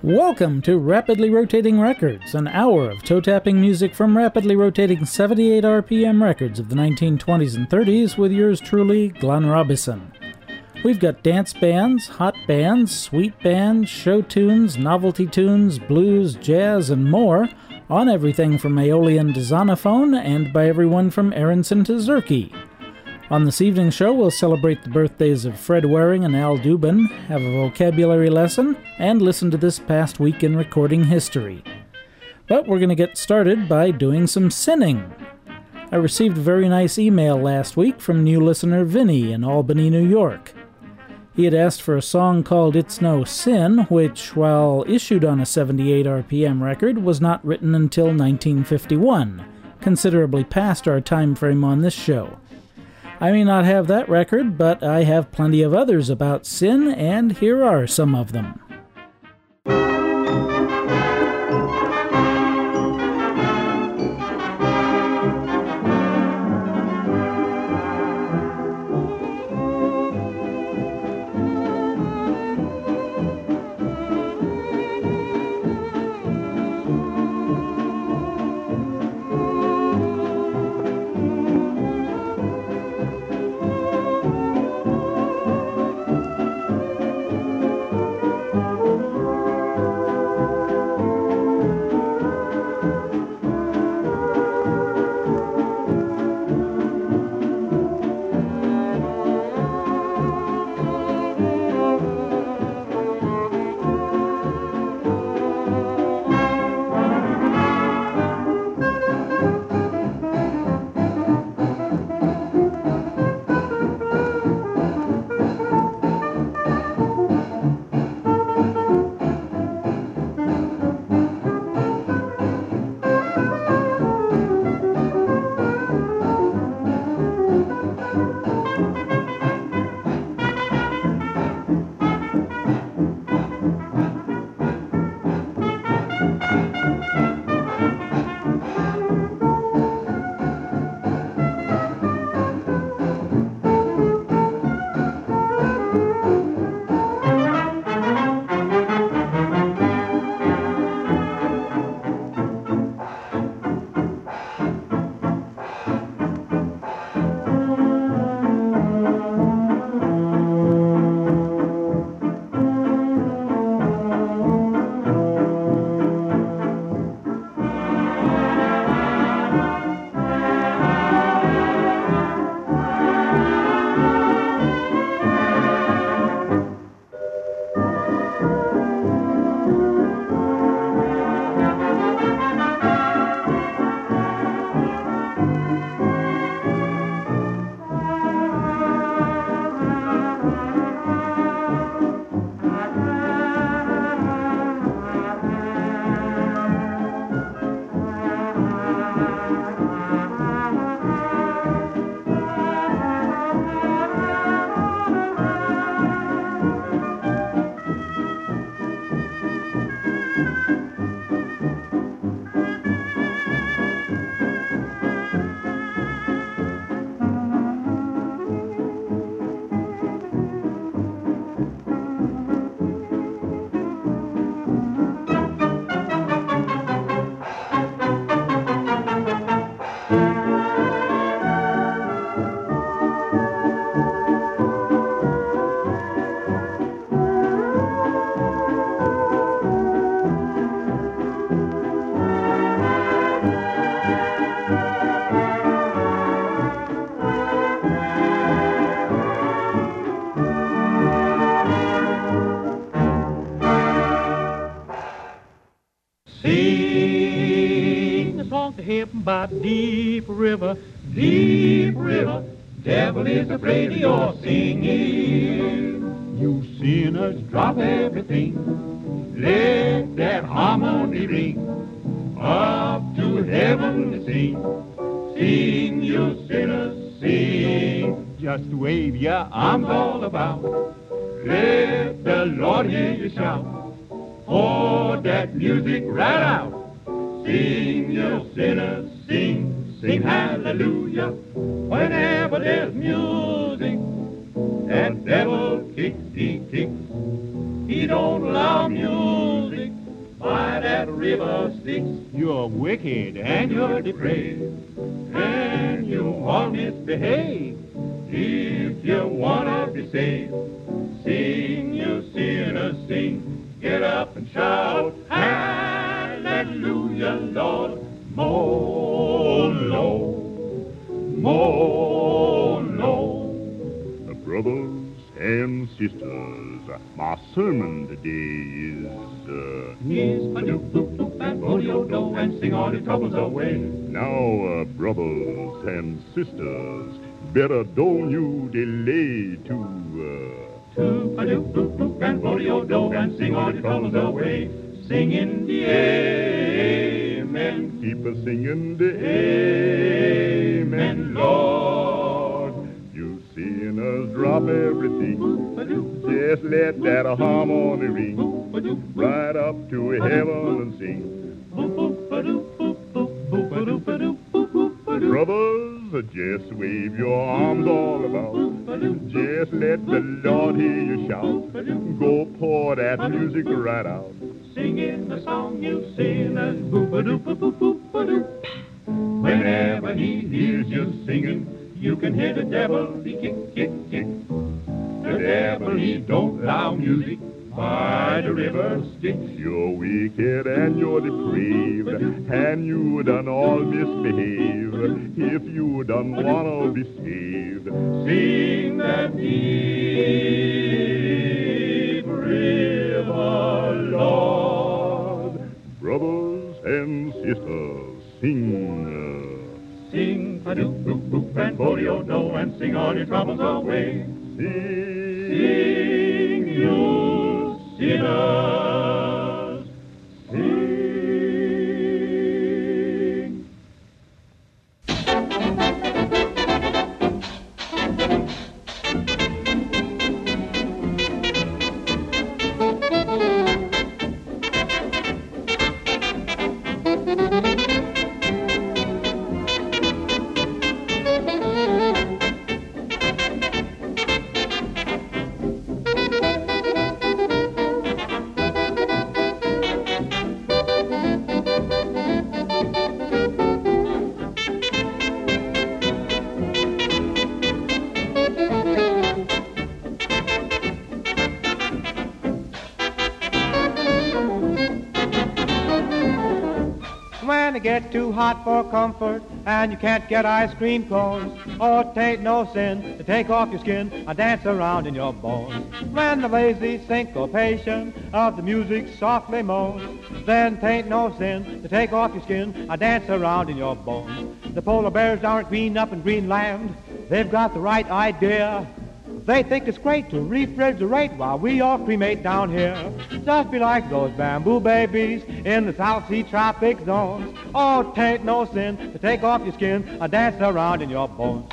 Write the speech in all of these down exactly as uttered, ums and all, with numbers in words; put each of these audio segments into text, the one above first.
Welcome to Rapidly Rotating Records, an hour of toe-tapping music from rapidly rotating seventy-eight R P M records of the nineteen twenties and thirties with yours truly, Glenn Robison. We've got dance bands, hot bands, sweet bands, show tunes, novelty tunes, blues, jazz, and more on everything from Aeolian to Zonophone and by everyone from Aronson to Zurke. On this evening's show, we'll celebrate the birthdays of Fred Waring and Al Dubin, have a vocabulary lesson, and listen to this past week in recording history. But we're going to get started by doing some sinning. I received a very nice email last week from new listener Vinny in Albany, New York. He had asked for a song called It's No Sin, which, while issued on a seventy-eight R P M record, was not written until nineteen fifty-one, considerably past our time frame on this show. I may not have that record, but I have plenty of others about sin, and here are some of them. By deep river, deep river, devil is afraid of your singing. You sinners drop everything, let that harmony ring, up to heaven to sing. Sing, you sinners, sing. Just wave your arms all about, let the Lord hear you shout, pour that music right out. Sing, you sinners, sing, sing hallelujah. Whenever there's music, that devil kicks, he kicks. He don't allow music by that river Styx. You're wicked And you're depraved, and you all misbehave. If you wanna be saved, sing, you sinners, sing. Get up and shout, hallelujah, Lord. More low, more low. Brothers and sisters, my sermon today is, uh... He's Padoop, Boop, Boop, and Bodeo-Do, and sing all your troubles away. Now, uh, brothers and sisters, better don't you delay to, uh... To Padoop, Boop, Boop, and Bodeo-Do, and sing all your troubles away. Sing in the amen. Keep a singing the amen, Lord. You sinners, drop everything. Just let that harmony ring. Right up to heaven and sing. Brothers, just wave your arms all about. Just let the Lord hear you shout. Go pour that music right out. Singing the song you sinners, boop-a-doop-a-boop-boop-a-doop. Whenever he hears you singing, you can hear the devil, he kick, kick, kick. The devil, he don't allow music by the river Styx. You're wicked and you're depraved, and you done all misbehave. If you done wanna be saved, Sing that deep river, Lord. brothers and sisters, sing. Sing Padoop, Boop, Boop, and Bodeo-Do, and sing all your troubles away. Sing, you sinners, sing. When it get too hot for comfort and you can't get ice cream cones, oh, 'tain't no sin to take off your skin and dance around in your bones. When the lazy syncopation of the music softly moans, then 'tain't no sin to take off your skin and dance around in your bones. The polar bears down at Green up in Greenland, they've got the right idea. They think it's great to refrigerate while we all cremate down here. Just be like those bamboo babies in the South Sea tropic zones. Oh, 'tain't no sin to take off your skin and dance around in your bones.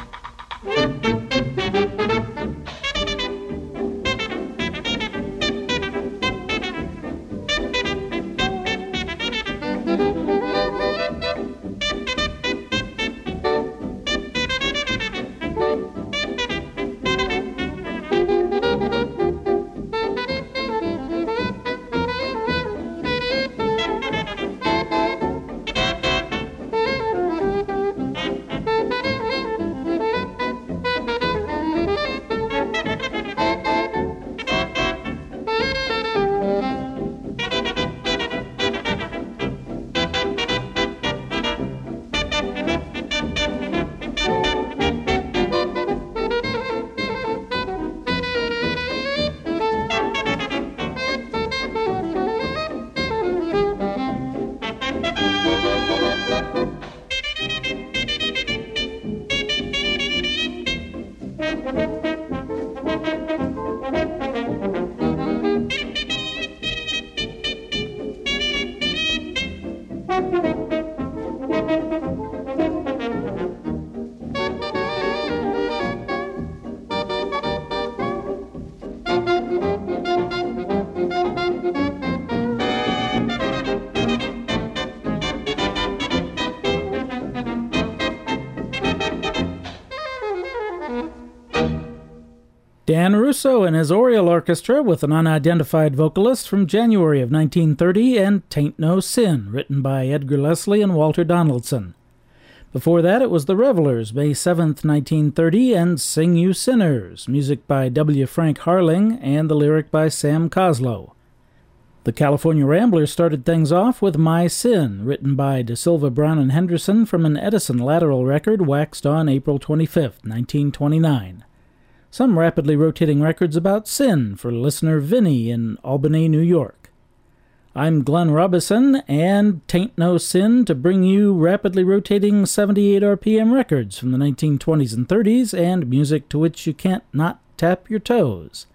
Dan Russo and his Oriole Orchestra with an unidentified vocalist from January of nineteen thirty, and Tain't No Sin, written by Edgar Leslie and Walter Donaldson. Before that, it was the Revelers, May seventh, nineteen thirty, and Sing You Sinners, music by W. Frank Harling and the lyric by Sam Coslow. The California Ramblers started things off with My Sin, written by De Silva, Brown, and Henderson from an Edison lateral record waxed on April twenty-fifth, nineteen twenty-nine. Some rapidly rotating records about sin for listener Vinny in Albany, New York. I'm Glenn Robison, and Tain't No Sin to bring you rapidly rotating seventy-eight R P M records from the nineteen twenties and thirties and music to which you can't not tap your toes.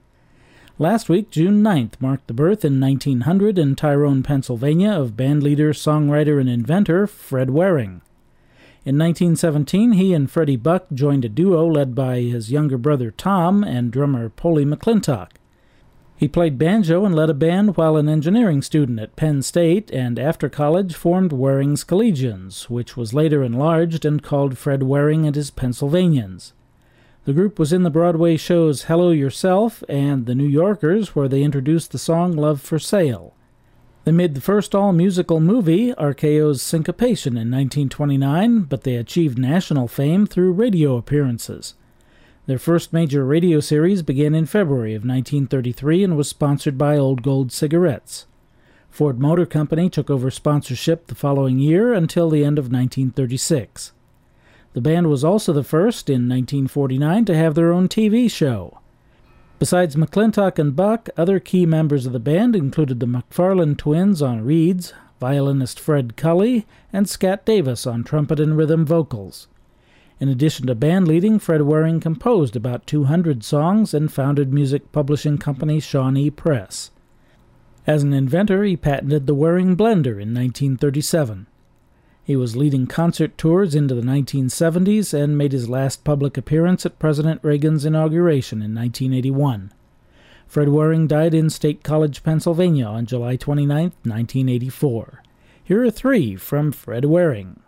Last week, June ninth, marked the birth in nineteen hundred in Tyrone, Pennsylvania, of bandleader, songwriter, and inventor Fred Waring. In nineteen seventeen, he and Freddie Buck joined a duo led by his younger brother Tom and drummer Polly McClintock. He played banjo and led a band while an engineering student at Penn State, and after college formed Waring's Collegians, which was later enlarged and called Fred Waring and his Pennsylvanians. The group was in the Broadway shows Hello Yourself and The New Yorkers, where they introduced the song Love for Sale. They made the first all-musical movie, R K O's Syncopation, in nineteen twenty-nine, but they achieved national fame through radio appearances. Their first major radio series began in February of nineteen thirty-three and was sponsored by Old Gold Cigarettes. Ford Motor Company took over sponsorship the following year until the end of nineteen thirty-six. The band was also the first, in nineteen forty-nine, to have their own T V show. Besides McClintock and Buck, other key members of the band included the McFarland twins on reeds, violinist Fred Cully, and Scat Davis on trumpet and rhythm vocals. In addition to band leading, Fred Waring composed about two hundred songs and founded music publishing company Shawnee Press. As an inventor, he patented the Waring Blender in nineteen thirty-seven. He was leading concert tours into the nineteen seventies and made his last public appearance at President Reagan's inauguration in nineteen eighty-one. Fred Waring died in State College, Pennsylvania on July twenty-ninth, nineteen eighty-four. Here are three from Fred Waring.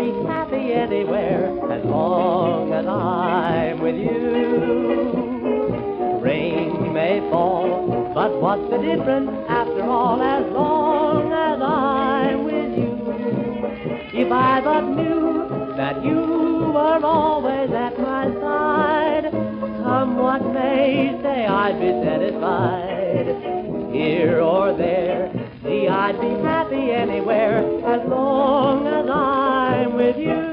be happy anywhere as long as I'm with you. Rain may fall, but what's the difference after all, as long as I'm with you? If I but knew that you were always at my side, come what may, say I'd be satisfied. Here or there, see, I'd be happy anywhere as long as I'm with you.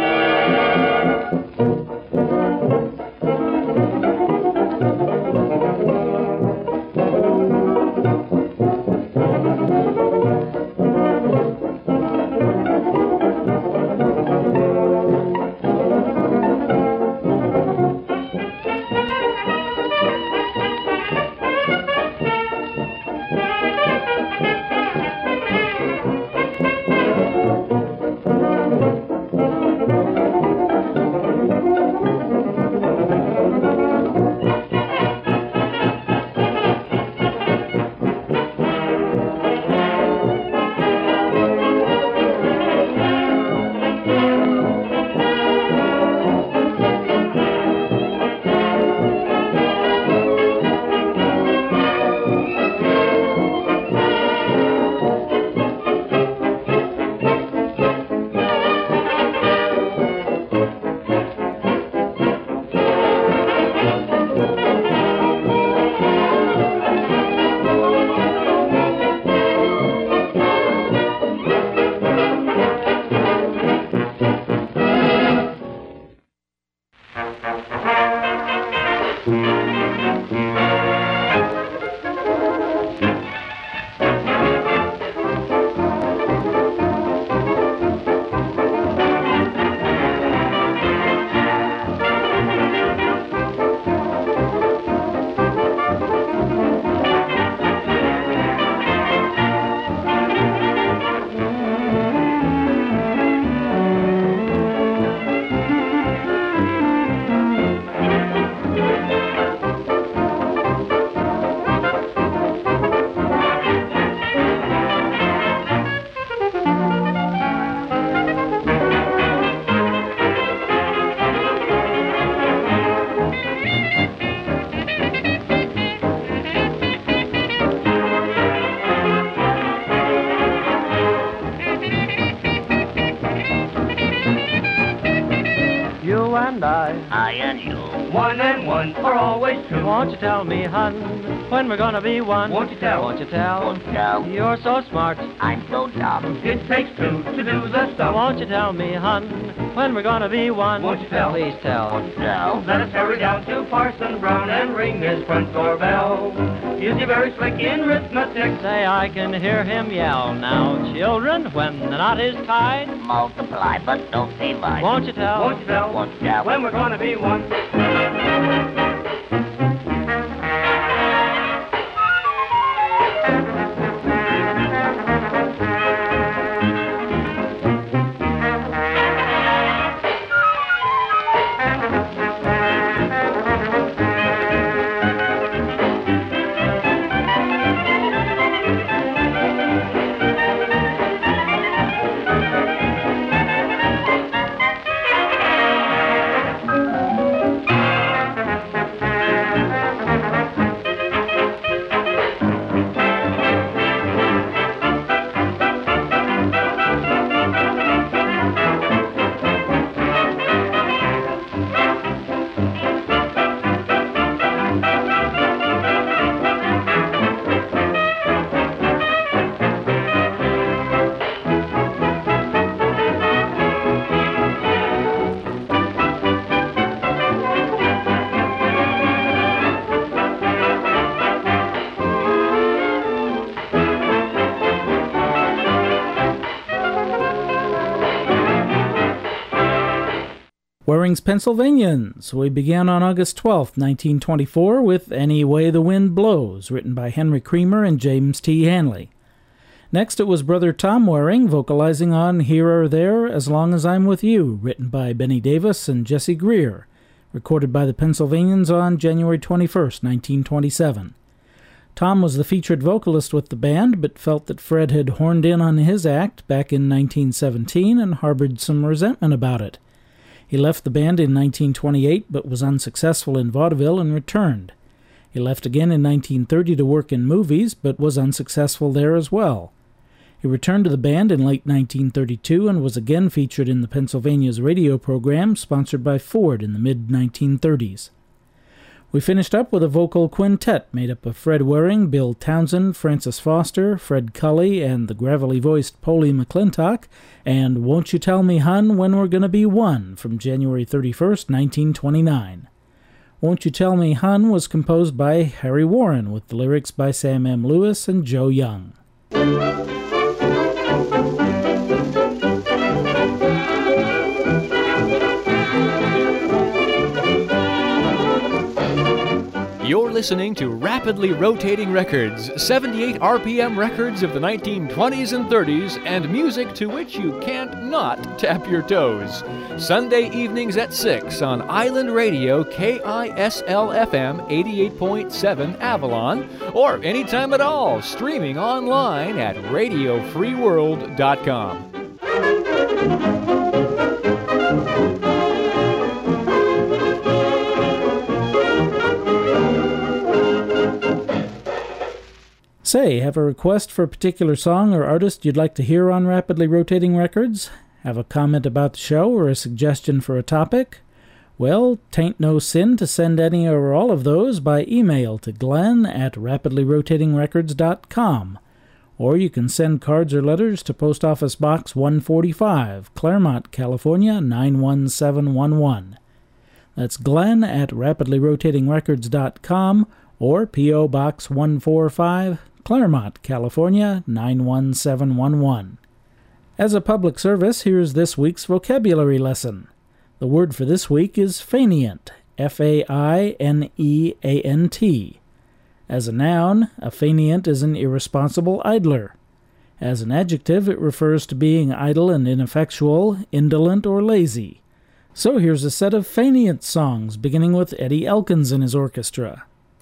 Won't you tell me, hun, when we're gonna be one? Won't you tell? Won't you tell? Won't you tell? You're so smart. I'm so dumb. It takes two to do the sum. Won't you tell me, hun, when we're gonna be one? Won't you tell? Please tell. Won't you tell? Let us hurry down to Parson Brown and ring his front door bell. Is he very slick in arithmetic? Say I can hear him yell. Now, children, when the knot is tied, multiply, but don't divide. Won't you tell? Won't you tell? Won't you tell? When we're gonna be one. Waring's Pennsylvanians. We began on August twelfth, nineteen twenty-four with Any Way the Wind Blows, written by Henry Creamer and James T. Hanley. Next it was Brother Tom Waring vocalizing on Here or There, As Long as I'm With You, written by Benny Davis and Jesse Greer, recorded by the Pennsylvanians on January twenty-first, nineteen twenty-seven. Tom was the featured vocalist with the band, but felt that Fred had horned in on his act back in nineteen seventeen and harbored some resentment about it. He left the band in nineteen twenty-eight, but was unsuccessful in vaudeville and returned. He left again in nineteen thirty to work in movies, but was unsuccessful there as well. He returned to the band in late nineteen thirty-two and was again featured in the Pennsylvania's radio program sponsored by Ford in the mid nineteen thirties. We finished up with a vocal quintet made up of Fred Waring, Bill Townsend, Francis Foster, Fred Cully, and the gravelly-voiced Polly McClintock, and Won't You Tell Me, Hun, When We're Gonna Be One from January thirty-first, nineteen twenty-nine. Won't You Tell Me, Hun was composed by Harry Warren with the lyrics by Sam M. Lewis and Joe Young. You're listening to Rapidly Rotating Records, seventy-eight R P M records of the nineteen twenties and thirties, and music to which you can't not tap your toes. Sunday evenings at six on Island Radio K I S L F M eighty-eight point seven Avalon, or anytime at all, streaming online at radio free world dot com. Say, have a request for a particular song or artist you'd like to hear on Rapidly Rotating Records? Have a comment about the show or a suggestion for a topic? Well, tain't no sin to send any or all of those by email to glenn at rapidly rotating records dot com. Or you can send cards or letters to Post Office Box one forty-five, Claremont, California, nine one seven one one. That's glenn at rapidly rotating records dot com or P O Box one forty-five, Claremont, California, nine one seven one one. As a public service, here's this week's vocabulary lesson. The word for this week is fainient, F A I N E A N T. As a noun, a fainient is an irresponsible idler. As an adjective, it refers to being idle and ineffectual, indolent, or lazy. So here's a set of fainient songs, beginning with Eddie Elkins and his orchestra.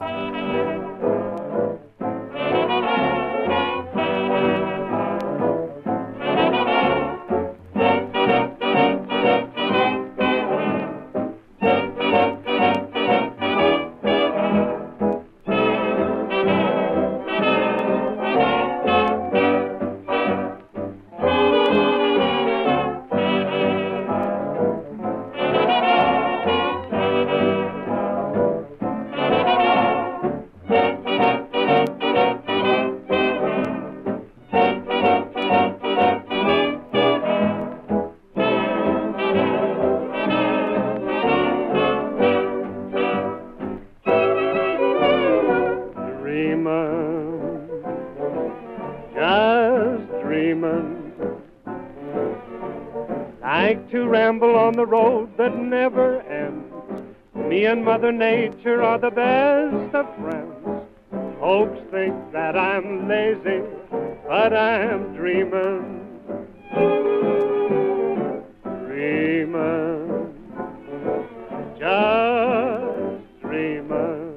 Mother Nature are the best of friends. Folks think that I'm lazy, but I'm dreaming, dreaming, just dreaming.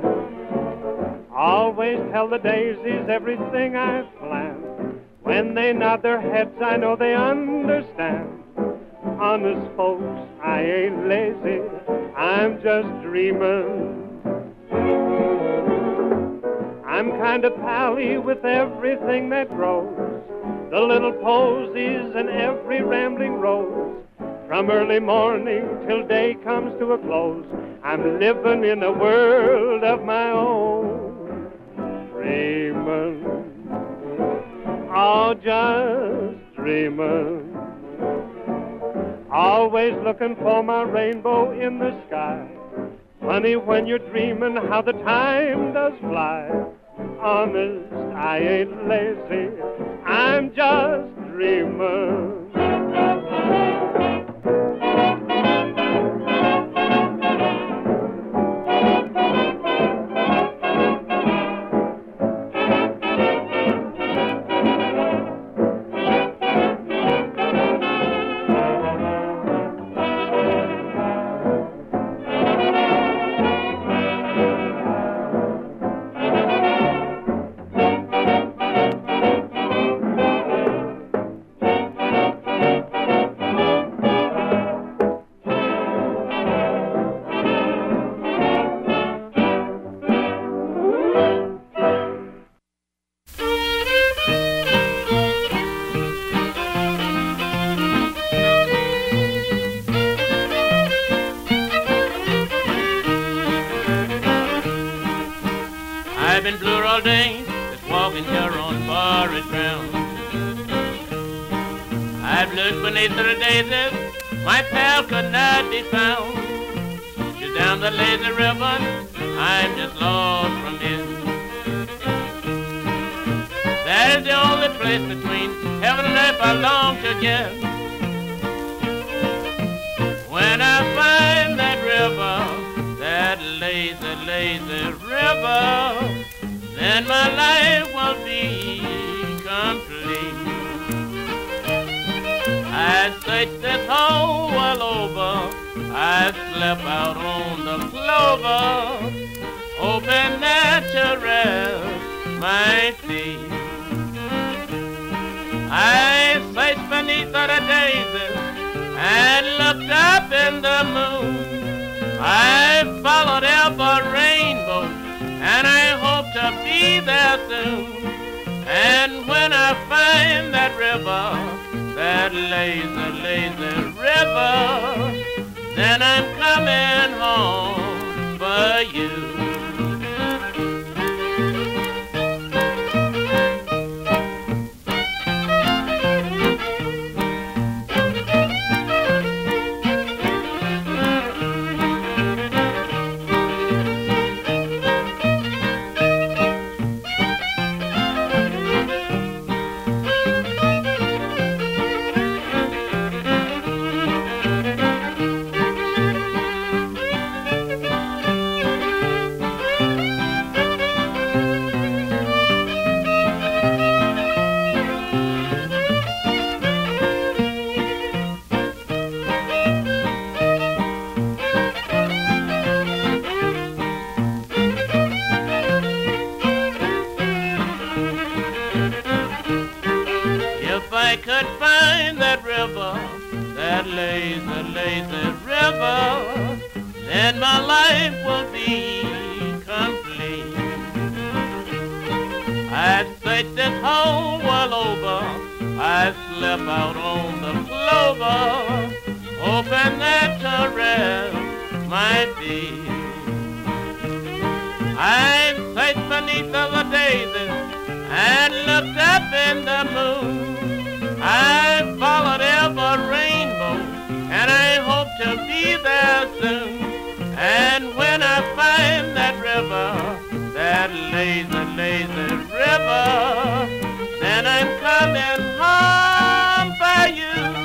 Always tell the daisies everything I've planned. When they nod their heads, I know they understand. Honest folks, I ain't lazy, I'm just dreaming. I'm kind of pally with everything that grows, the little posies and every rambling rose. From early morning till day comes to a close, I'm living in a world of my own. Dreaming, oh, just dreaming. Always looking for my rainbow in the sky. Funny when you're dreaming how the time does fly. Honest, I ain't lazy, I'm just dreaming. all day, just walking here on forest ground. I've looked beneath the daisies, my pal could not be found. She's down the lazy river, I'm just lost from here. That is the only place between heaven and earth I long to get. When I find that river, that lazy, lazy river, then my life will be complete. I searched this whole world over, I slept out on the clover, hoping that you rest my feet. I searched beneath the daisies and looked up in the moon. I followed every rainbow and I hope to be there soon. And when I find that river, that lazy, lazy river, then I'm coming home for you. Lazy, lazy river, then my life will be complete. I searched this whole world over, I slept out on the clover, hoping that to rest my feet. I searched beneath the daisies and looked up in the moon. I followed every rainbow and I hope to be there soon. And when I find that river, that lazy, lazy river, then I'm coming home for you.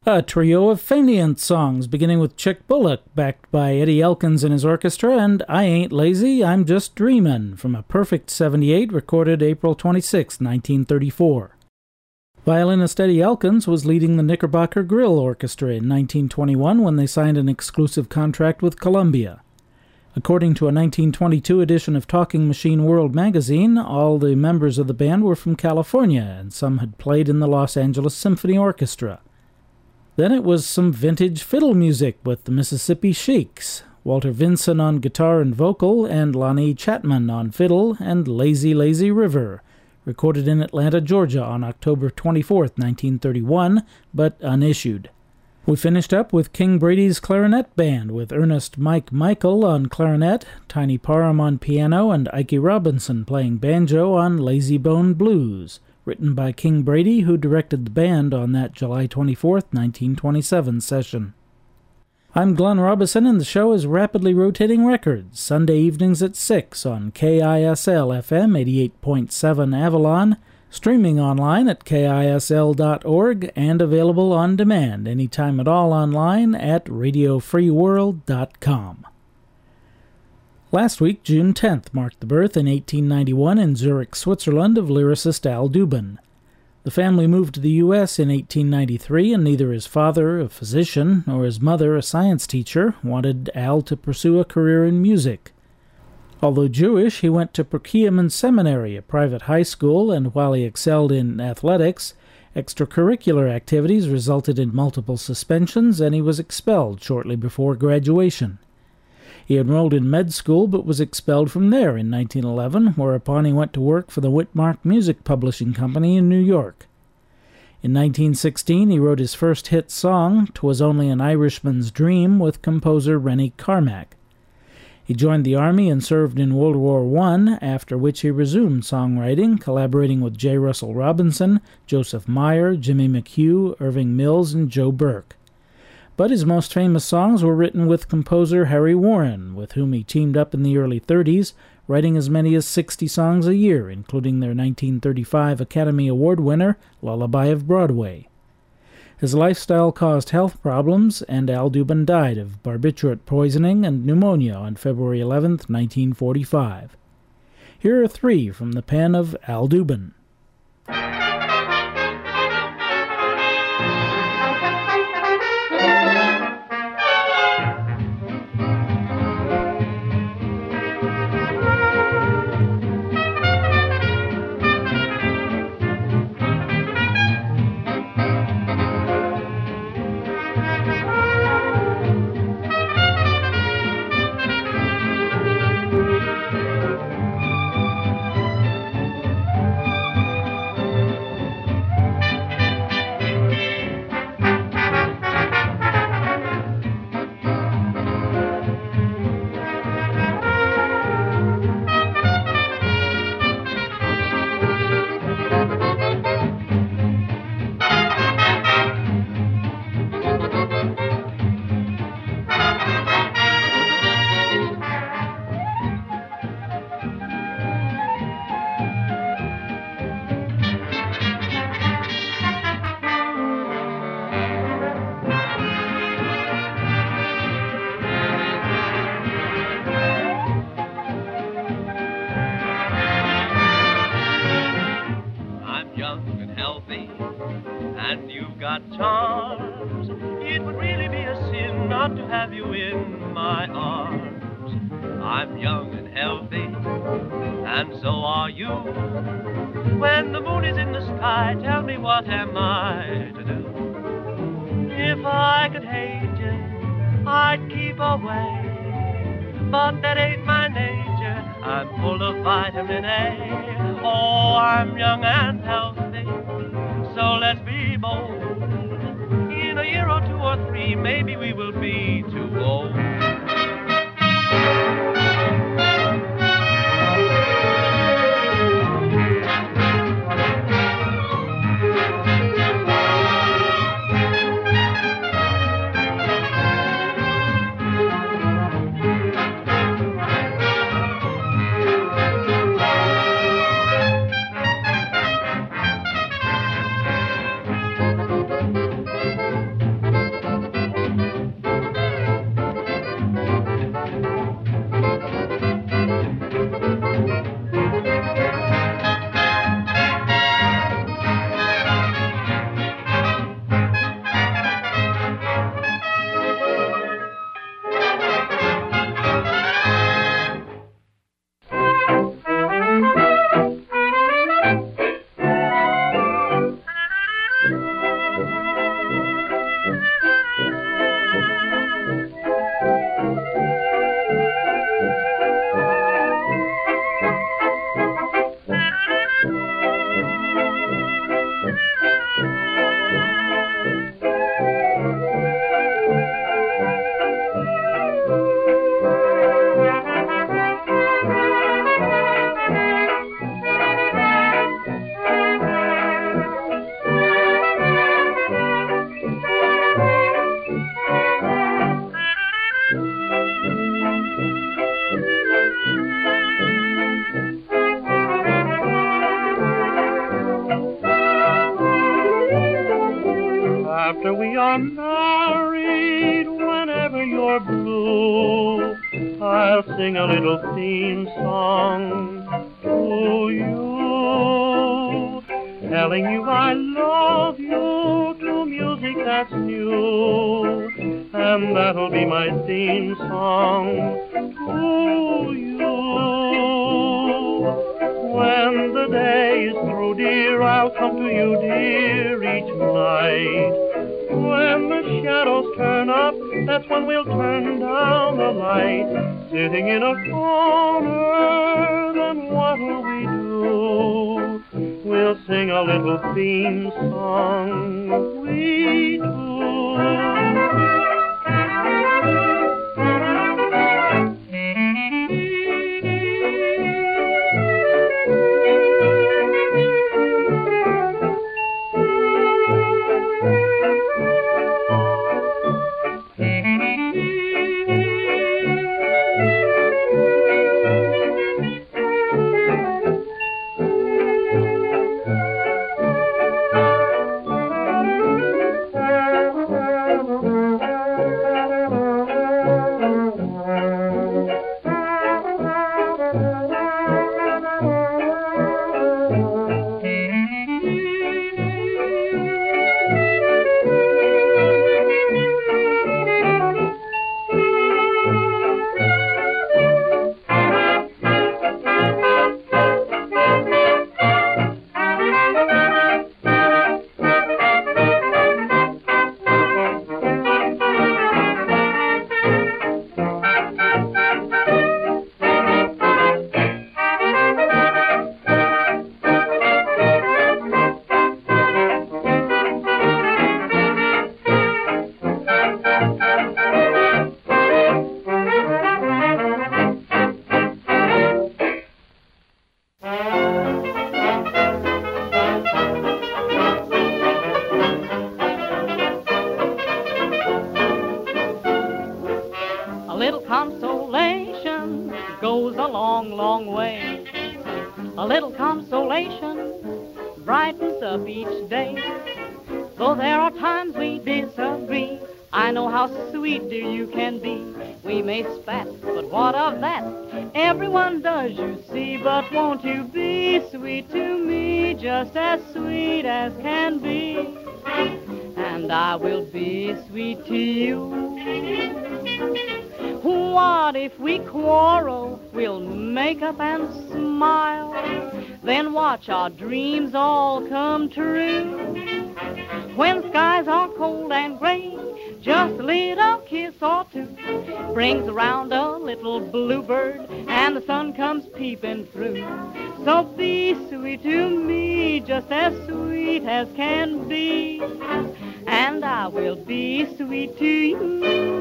A trio of Fainéant songs, beginning with Chick Bullock, backed by Eddie Elkins and his orchestra, and I Ain't Lazy, I'm Just Dreamin', from A Perfect seventy-eight, recorded April twenty-sixth, nineteen thirty-four. Violinist Eddie Elkins was leading the Knickerbocker Grill Orchestra in nineteen twenty-one when they signed an exclusive contract with Columbia. According to a nineteen twenty-two edition of Talking Machine World magazine, all the members of the band were from California, and some had played in the Los Angeles Symphony Orchestra. Then it was some vintage fiddle music with the Mississippi Sheiks, Walter Vinson on guitar and vocal, and Lonnie Chapman on fiddle, and Lazy Lazy River, recorded in Atlanta, Georgia on October twenty-fourth, nineteen thirty-one, but unissued. We finished up with King Brady's Clarinet Band, with Ernest Mike Michael on clarinet, Tiny Parham on piano, and Ike Robinson playing banjo on Lazy Bone Blues, written by King Brady, who directed the band on that July twenty-fourth, nineteen twenty-seven session. I'm Glenn Robison, and the show is Rapidly Rotating Records, Sunday evenings at six on K I S L F M eighty-eight point seven Avalon, streaming online at K I S L dot org, and available on demand anytime at all online at radio free world dot com. Last week, June tenth, marked the birth in eighteen ninety-one in Zurich, Switzerland, of lyricist Al Dubin. The family moved to the U S in eighteen ninety-three, and neither his father, a physician, nor his mother, a science teacher, wanted Al to pursue a career in music. Although Jewish, he went to Perkiomen Seminary, a private high school, and while he excelled in athletics, extracurricular activities resulted in multiple suspensions, and he was expelled shortly before graduation. He enrolled in med school, but was expelled from there in nineteen eleven, whereupon he went to work for the Whitmark Music Publishing Company in New York. In nineteen sixteen, he wrote his first hit song, "'Twas Only an Irishman's Dream," with composer Rennie Carmack. He joined the Army and served in World War One, after which he resumed songwriting, collaborating with J. Russell Robinson, Joseph Meyer, Jimmy McHugh, Irving Mills, and Joe Burke. But his most famous songs were written with composer Harry Warren, with whom he teamed up in the early thirties, writing as many as sixty songs a year, including their nineteen thirty-five Academy Award winner, Lullaby of Broadway. His lifestyle caused health problems, and Al Dubin died of barbiturate poisoning and pneumonia on February eleventh, nineteen forty-five. Here are three from the pen of Al Dubin. After we are married, whenever you're blue, I'll sing a little theme song to you, telling you I love you to music that's new, and that'll be my theme song to you. When the day is through, dear, I'll come to you, dear, each night. When the shadows turn up, that's when we'll turn down the light. Sitting in a corner, then what'll we do? We'll sing a little theme song, we two. But won't you be sweet to me, just as sweet as can be? And I will be sweet to you. What if we quarrel? We'll make up and smile, then watch our dreams all come true. When skies are cold and gray, just a little kiss or two brings around a little bluebird, and the sun comes peeping through. So be sweet to me, just as sweet as can be, and I will be sweet to you.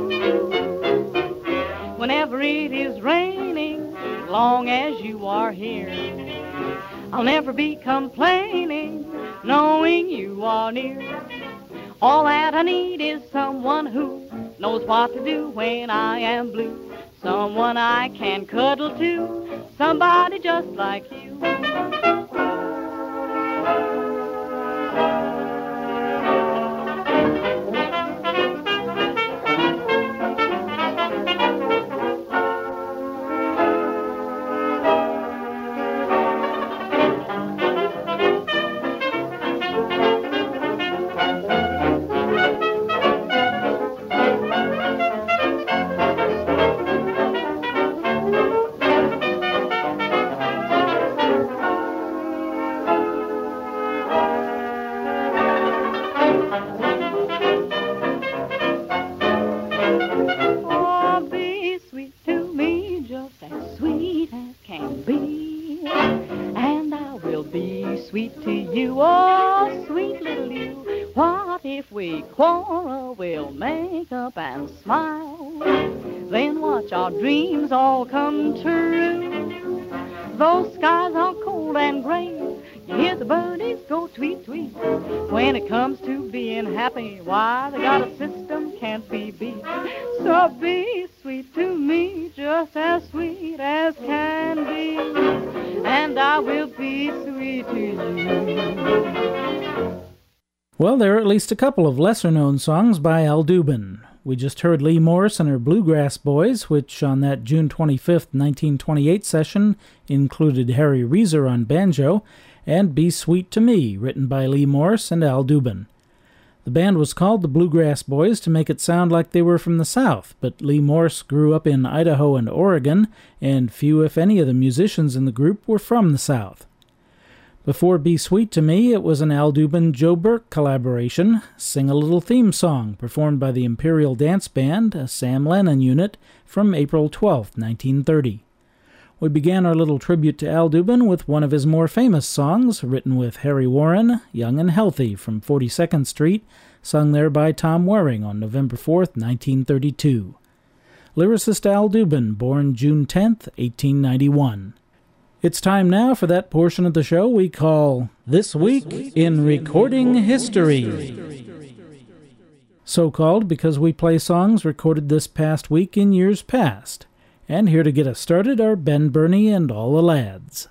Whenever it is raining, as long as you are here, I'll never be complaining, knowing you are near. All that I need is someone who knows what to do when I am blue, someone I can cuddle to, somebody just like you. Our dreams all come true. Those skies are cold and gray, you hear the birdies go tweet, tweet. When it comes to being happy, why, they got a system can't be beat. So be sweet to me, just as sweet as can be, and I will be sweet to you. Well, there are at least a couple of lesser-known songs by Al Dubin. We just heard Lee Morris and her Bluegrass Boys, which on that June twenty-fifth, nineteen twenty-eight session included Harry Reeser on banjo, and Be Sweet to Me, written by Lee Morris and Al Dubin. The band was called the Bluegrass Boys to make it sound like they were from the South, but Lee Morris grew up in Idaho and Oregon, and few, if any, of the musicians in the group were from the South. Before Be Sweet to Me, it was an Al Dubin-Joe Burke collaboration, Sing a Little Theme Song, performed by the Imperial Dance Band, a Sam Lennon unit, from April twelfth, nineteen thirty. We began our little tribute to Al Dubin with one of his more famous songs, written with Harry Warren, Young and Healthy, from forty-second Street, sung there by Tom Waring on November fourth, nineteen thirty-two. Lyricist Al Dubin, born June tenth, eighteen ninety-one. It's time now for that portion of the show we call This Week in Recording History. So called because we play songs recorded this past week in years past. And here to get us started are Ben Burney and all the lads.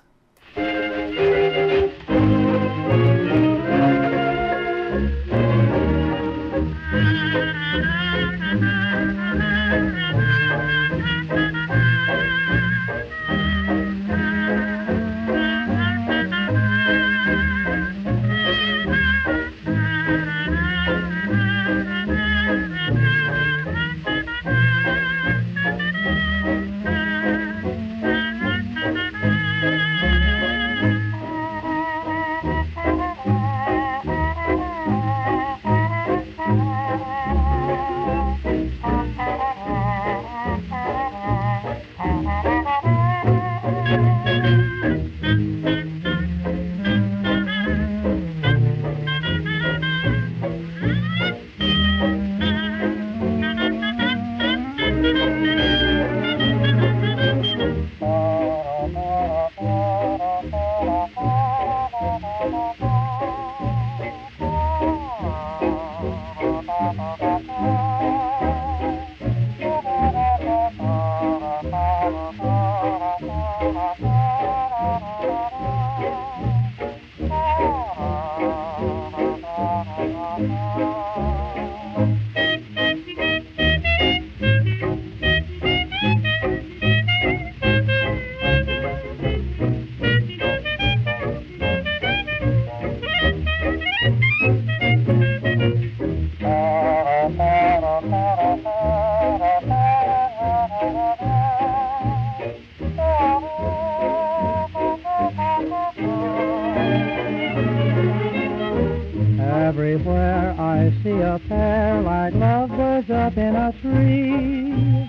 Everywhere I see a pair like lovebirds up in a tree.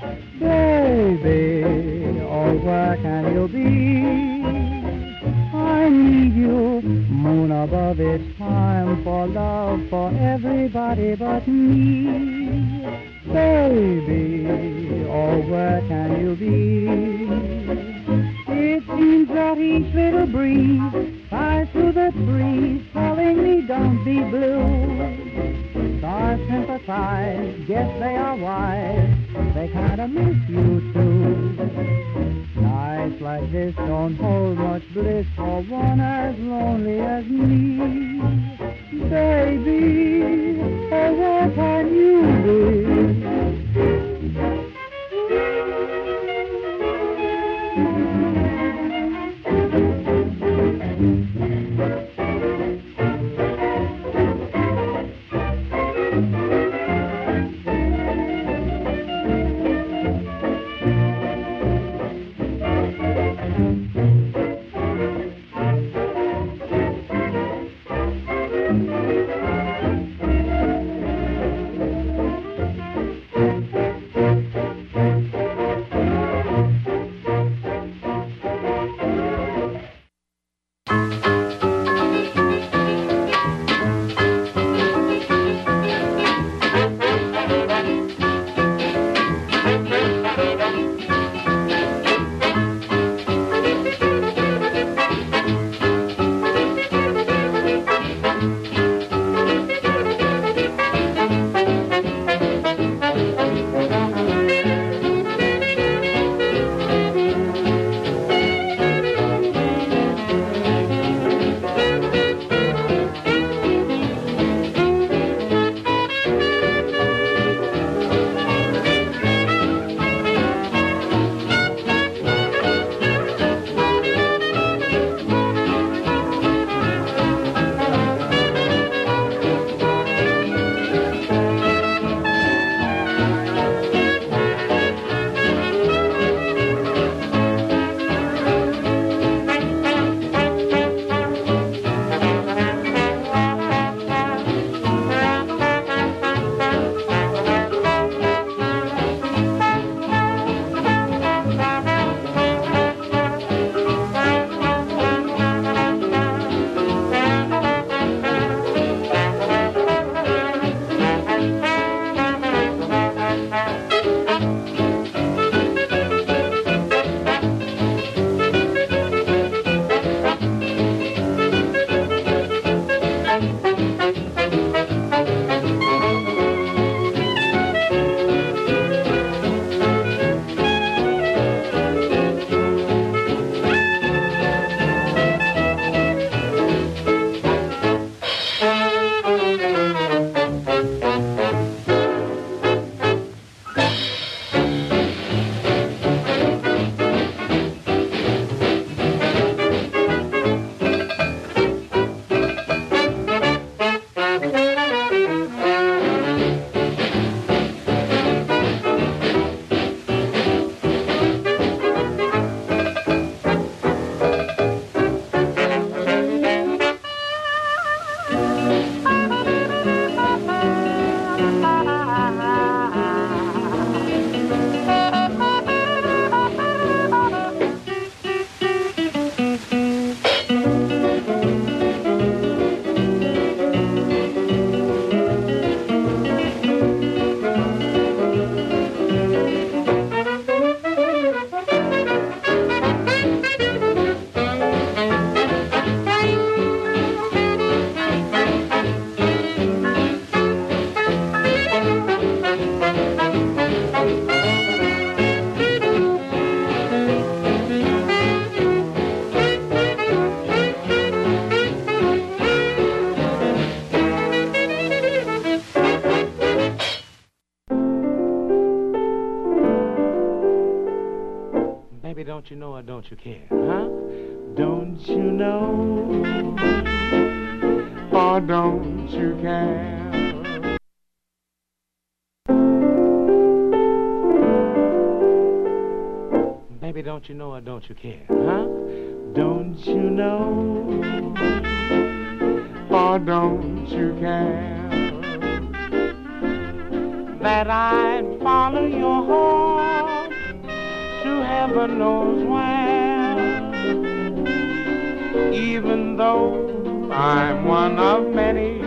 Baby, oh where can you be? I need you, moon above, it's time for love for everybody but me. Baby, oh where can you be? It seems that each little breeze flies through the trees, telling me don't be blue. Stars sympathize, guess they are wise, they kind of miss you too. Nights like this don't hold much bliss for one as lonely as me. Baby, oh where can you be? don't you care, huh? Don't you know, or don't you care? Baby, don't you know or don't you care, huh? Don't you know, or don't you care, that I'd follow your heart to heaven knows where, even though I'm one of many.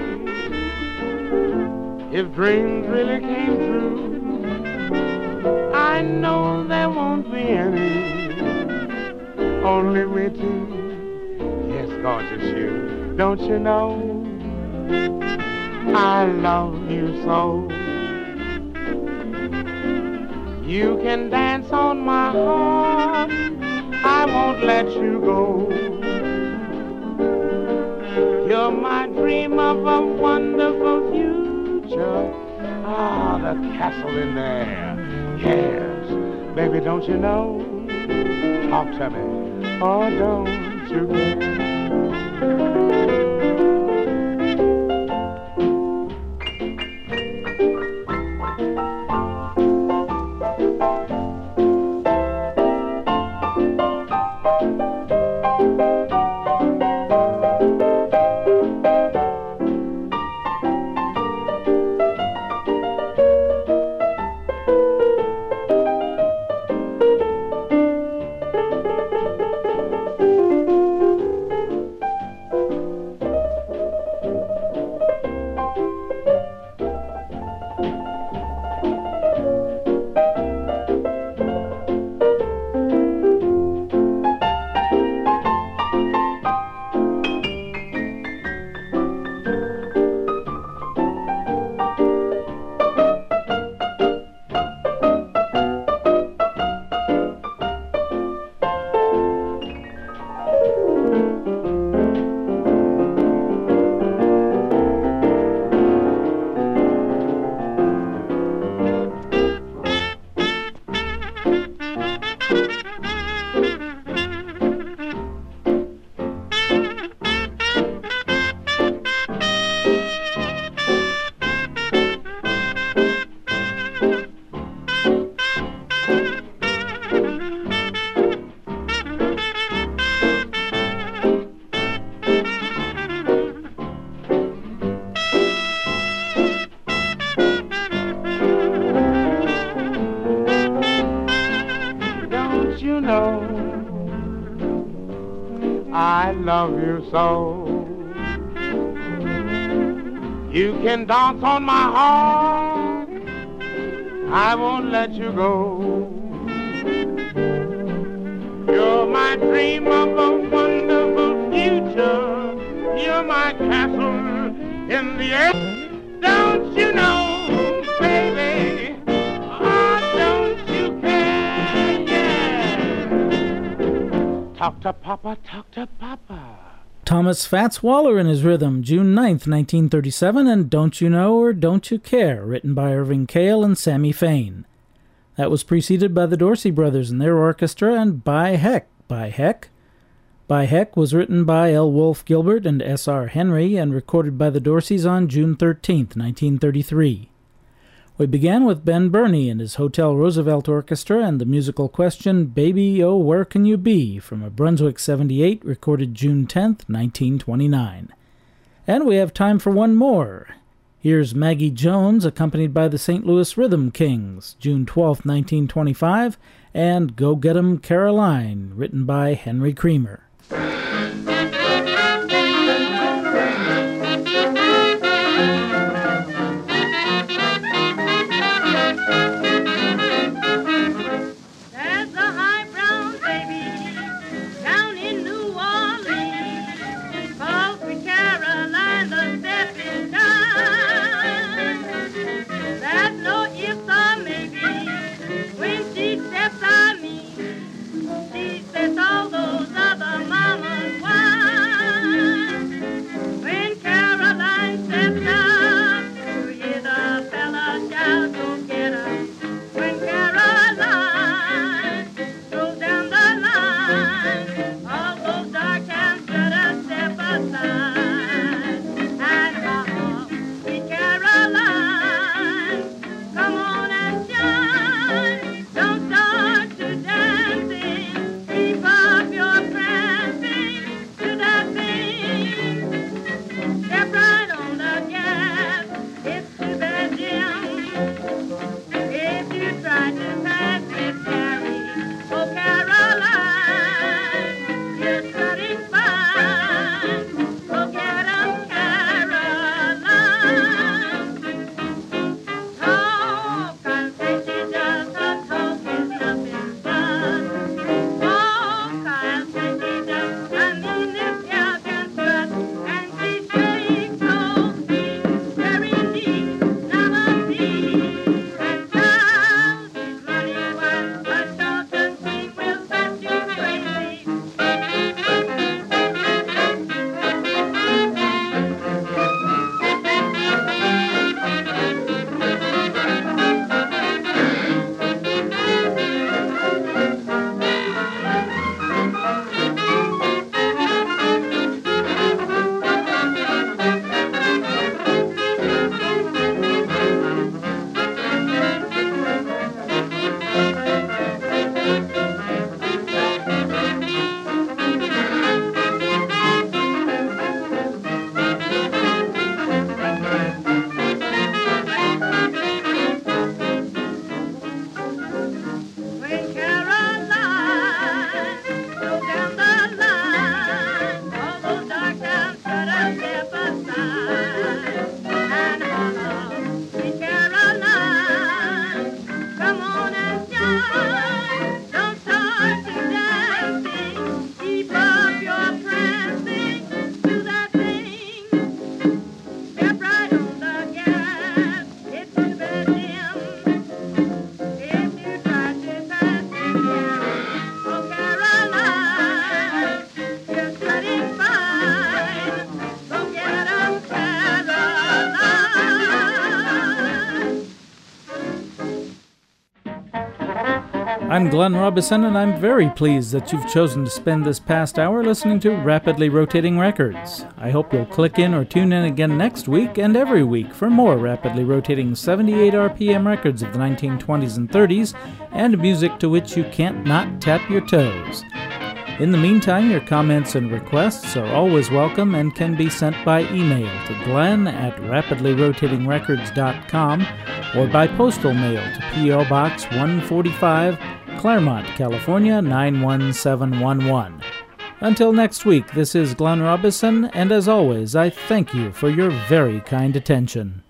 If dreams really came true, I know there won't be any, only we two. Yes, gorgeous you, don't you know, I love you so. You can dance on my heart, I won't let you go. You're my dream of a wonderful future. Ah, the castle in there. Yes, baby, don't you know? Talk to me, or don't you care? I love you so. You can dance on my heart, I won't let you go. You're my dream of a wonderful future. You're my castle in the air. Don't you know, baby? Oh, don't you care? Yeah. Talk to Papa, talk to Papa. Thomas Fats Waller in his rhythm, June ninth, nineteen thirty-seven, and Don't You Know or Don't You Care, written by Irving Cale and Sammy Fain. That was preceded by the Dorsey Brothers and their orchestra, and By Heck, By Heck. By Heck was written by L. Wolfe Gilbert and S R Henry and recorded by the Dorseys on June thirteenth, nineteen thirty-three. We began with Ben Burney and his Hotel Roosevelt Orchestra and the musical question Baby, Oh, Where Can You Be? From a Brunswick seventy-eight, recorded June tenth, nineteen twenty-nine. And we have time for one more. Here's Maggie Jones, accompanied by the Saint Louis Rhythm Kings, June twelfth, nineteen twenty-five, and Go Get 'Em Caroline, written by Henry Creamer. All those other I'm Glenn Robison, and I'm very pleased that you've chosen to spend this past hour listening to Rapidly Rotating Records. I hope you'll click in or tune in again next week and every week for more rapidly rotating seventy-eight R P M records of the nineteen twenties and thirties and music to which you can't not tap your toes. In the meantime, your comments and requests are always welcome and can be sent by email to glenn at rapidly rotating records dot com or by postal mail to P O Box one forty-five, Claremont, California nine one seven one one. Until next week, this is Glenn Robison, and as always, I thank you for your very kind attention.